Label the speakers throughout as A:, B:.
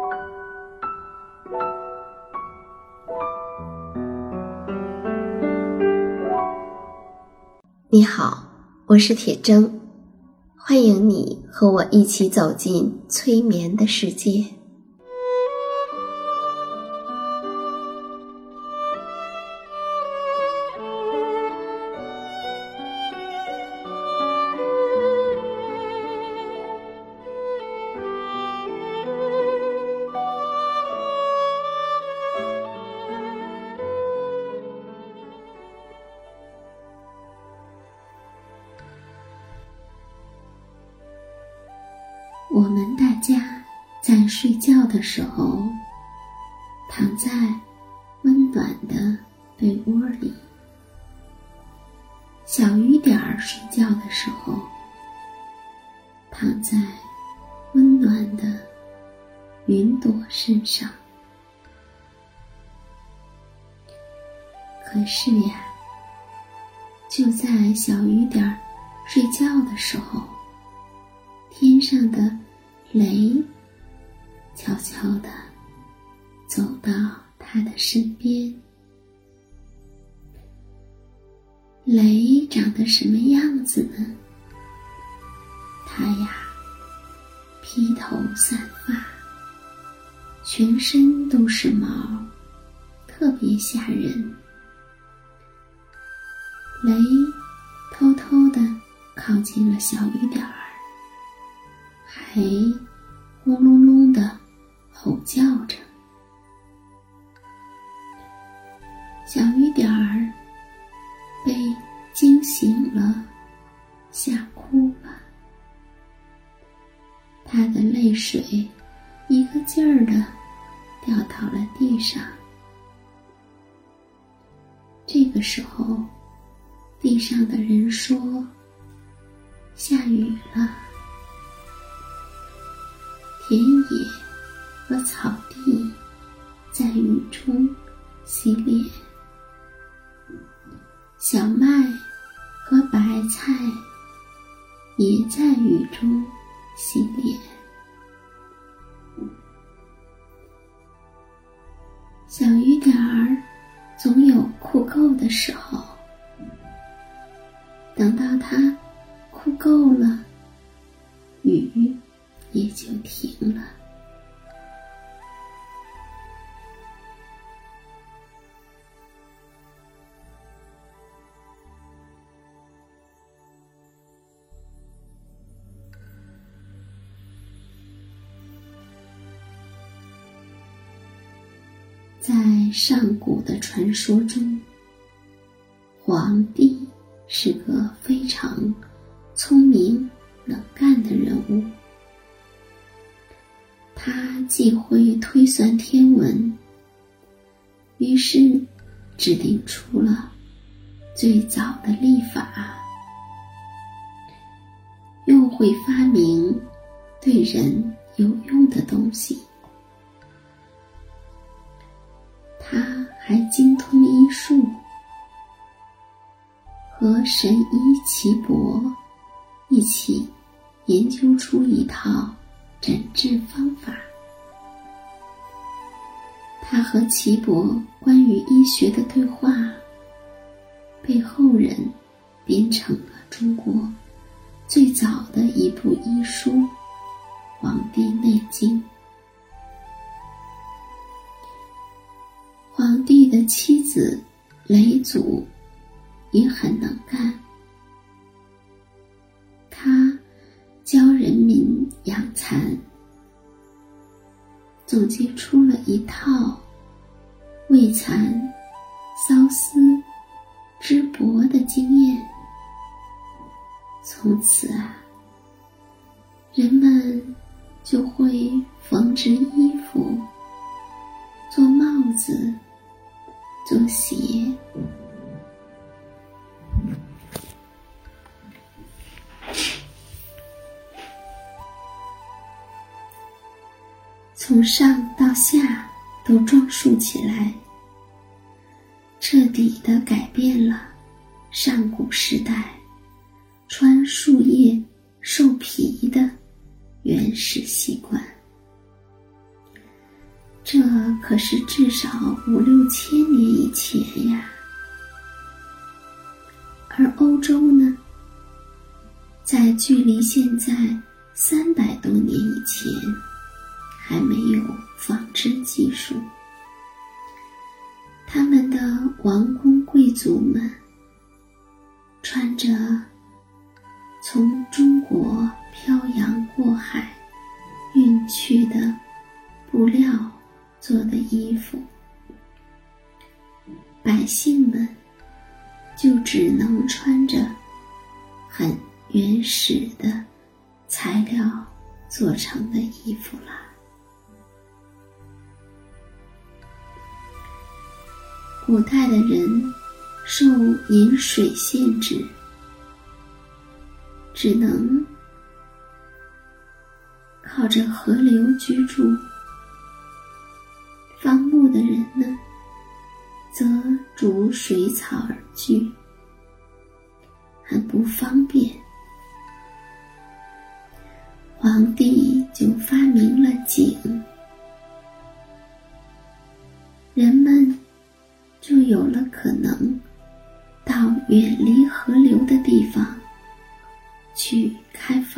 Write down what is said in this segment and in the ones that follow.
A: 你好，我是铁铮，欢迎你和我一起走进催眠的世界。我们大家在睡觉的时候，躺在温暖的被窝里；小雨点儿睡觉的时候，躺在温暖的云朵身上。可是呀，就在小雨点儿睡觉的时候，天上的雷悄悄地走到他的身边。雷长得什么样子呢？他呀，披头散发，全身都是毛，特别吓人。雷偷偷地靠近了小雨点儿，还轰隆隆地吼叫着。小雨点儿被惊醒了，吓哭了，他的泪水一个劲儿地掉到了地上。这个时候，地上的人说：下雨了。田野和草地在雨中洗脸，小麦和白菜也在雨中洗脸。小雨点儿总有哭够的时候，等到它哭够了，雨也就停了。在上古的传说中，皇帝是个非常聪明能干的人物。他既会推算天文，于是制定出了最早的历法，又会发明对人有用的东西。他还精通医术，和神医岐伯一起研究出一套诊治方法。他和岐伯关于医学的对话，被后人编成了中国最早的一部医书《黄帝内经》。皇帝的妻子嫘祖也很能干，他教人民养蚕，总结出了一套喂蚕、缫丝、织帛的经验。从此啊，人们就会缝制衣服、做帽子、做鞋。从上到下都装束起来，彻底地改变了上古时代穿树叶兽皮的原始习惯。 这可是至少5、6千年以前呀。而欧洲呢，在距离现在300多年以前，还没有纺织技术。他们的王公贵族们穿着从中国漂洋过海运去的布料做的衣服，百姓们就只能穿着很原始的材料做成的衣服了。古代的人受饮水限制，只能靠着河流居住。放牧的人呢，则逐水草而居，很不方便。皇帝就发明了井，人们就有了可能到远离河流的地方去开发。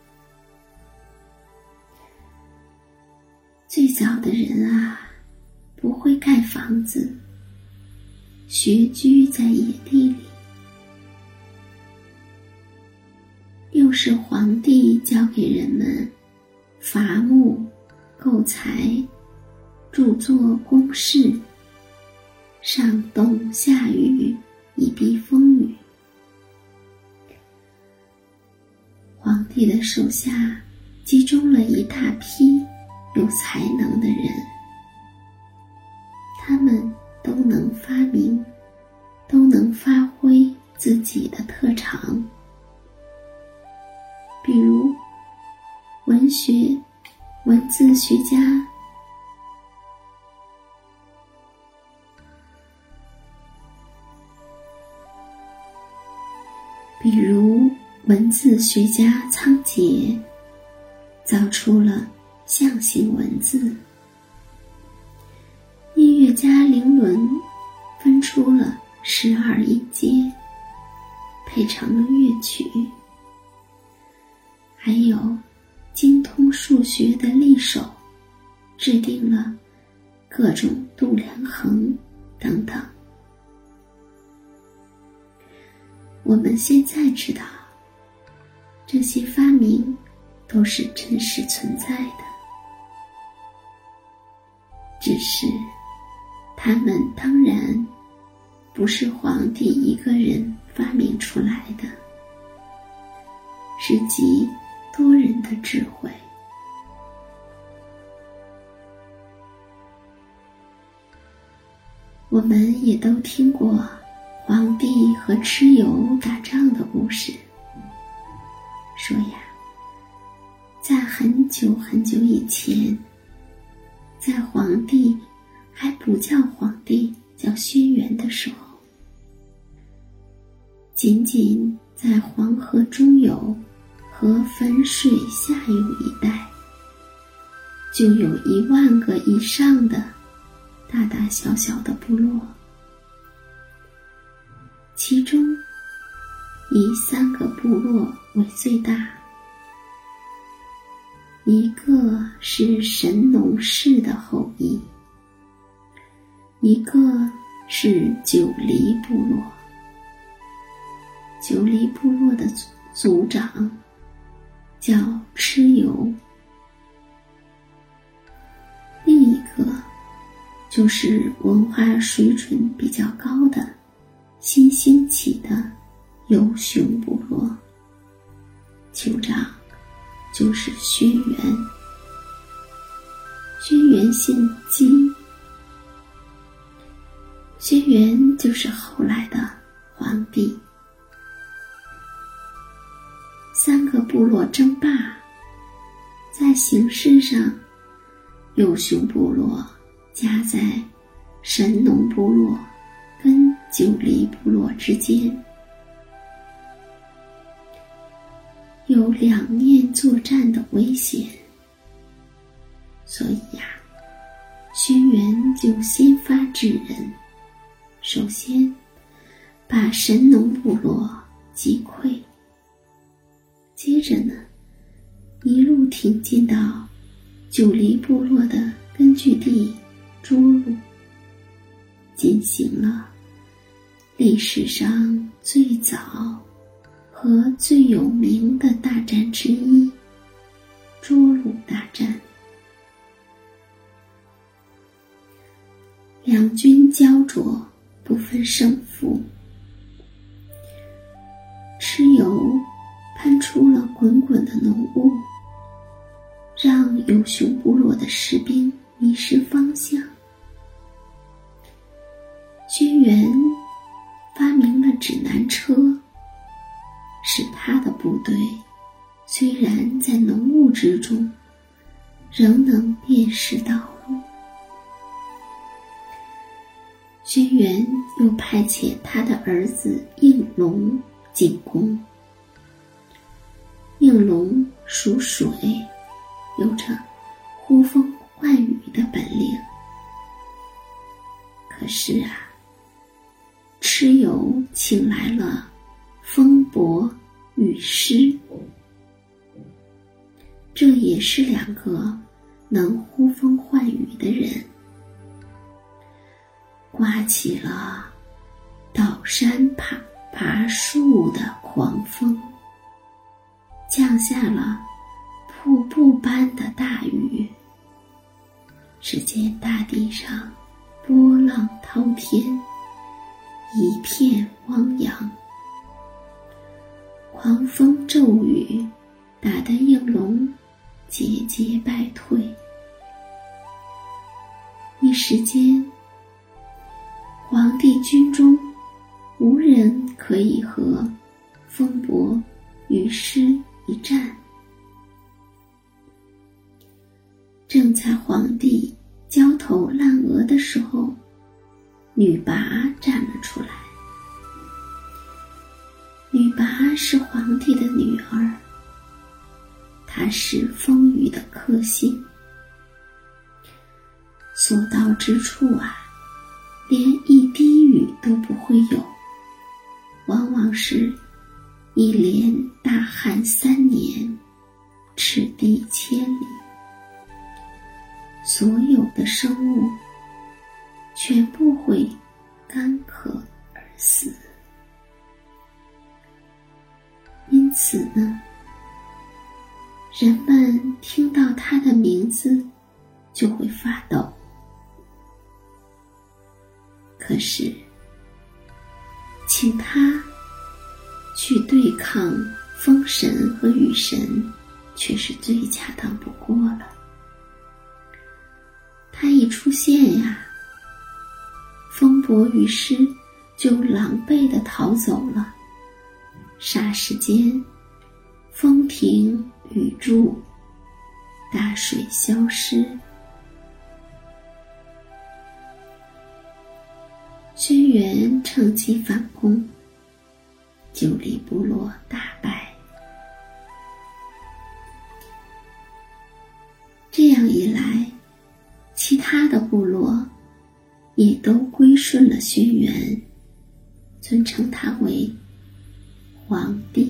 A: 最早的人啊，不会盖房子，穴居在野地里。又是皇帝教给人们伐木、购材、著作公事，上冬下雨以避风雨。皇帝的手下集中了一大批有才能的人，他们都能发明，都能发挥自己的特长。比如文字学家，仓颉造出了象形文字，音乐家伶伦分出了12音阶，配成了乐曲。还有精通数学的力手制定了各种度量衡等等。我们现在知道，这些发明都是真实存在的，只是他们当然不是皇帝一个人发明出来的，是集多人的智慧。我们也都听过皇帝和蚩尤打仗的故事，说呀，在很久很久以前，在皇帝还不叫皇帝，叫轩辕的时候，仅仅在黄河中游和汾水下游一带，就有1万个以上的大大小小的部落，其中以3个部落为最大，一个是神农氏的后裔，一个是九黎部落。九黎部落的族长叫蚩尤，另一个就是文化水准比较高的新兴起的游熊部落，酋长就是轩辕。轩辕姓姬，轩辕就是后来的皇帝。3个部落争霸，在形式上，游熊部落夹在神农部落跟九黎部落之间，有2面作战的危险，所以呀， 轩辕就先发制人，首先把神农部落击溃，接着呢，一路挺进到九黎部落的根据地涿鹿，进行了历史上最早和最有名的大战之一——涿鹿大战。两军焦灼，不分胜负。蚩尤喷出了滚滚的浓雾，让有熊部落的士兵迷失方向。轩辕发明了指南车，使他的部队虽然在浓雾之中，仍能辨识道路。轩辕又派遣他的儿子应龙进攻。应龙属水，有着呼风唤雨的本领。可是啊，蚩尤请来了风伯、雨师，这也是两个能呼风唤雨的人。刮起了倒山爬树的狂风，降下了瀑布般的大雨。只见大地上波浪滔天，一片汪洋。狂风骤雨打得应龙节节败退，一时间皇帝军中无人可以和风伯、雨师一战。正在皇帝焦头烂额的时候，女魃站了出来。女魃是皇帝的女儿，她是风雨的克星，所到之处啊，连一滴雨都不会有，往往是一连大旱3年，赤地千里，所有的生物全部会干渴而死。因此呢，人们听到他的名字就会发抖。可是请他去对抗风神和雨神，却是最恰当不过了。他一出现呀，风伯、雨师就狼狈地逃走了。霎时间，风停雨住，大水消失。轩辕趁机反攻，九黎部落大败。这样一来，其他的部落也都归顺了轩辕，尊称他为皇帝。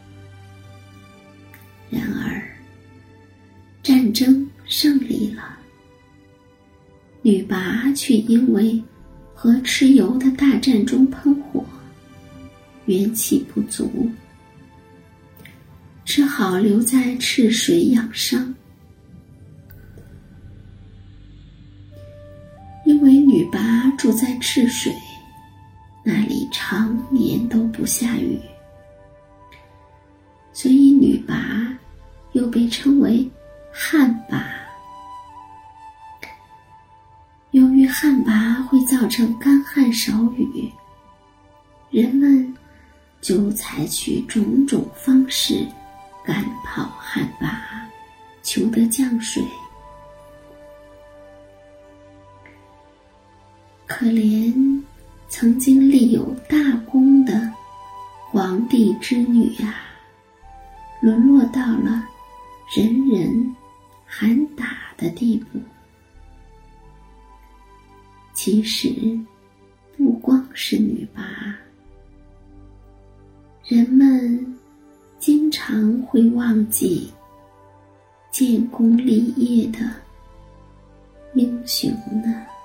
A: 然而，战争胜利了，女魃却因为和蚩尤的大战中喷火，元气不足，只好留在赤水养伤。因为女魃住在赤水，那里常年都不下雨，所以女魃又被称为旱魃。由于旱魃会造成干旱少雨，人们就采取种种方式赶跑旱魃，求得降水。可怜曾经立有大功的皇帝之女啊，沦落到了人人喊打的地步。 其实不光是女拔，人们经常会忘记建功立业的英雄呢。